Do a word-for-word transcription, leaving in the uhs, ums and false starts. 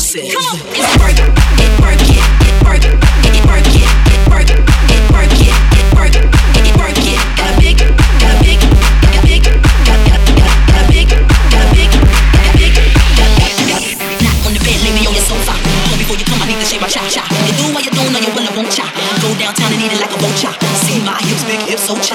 said. Come on, it's work, it work it, it work, it work it, it work, it work it, it work, it work it. Got a big, got a big, got a big, got got got got a big, got a big, got a big, got got got. Not on the bed, lay me on your sofa. Home before you come, I need to shave my cha cha. You do what you don't know, you will, I won't cha. Go downtown and eat it like a vulture. See my hips, big hips, so cha.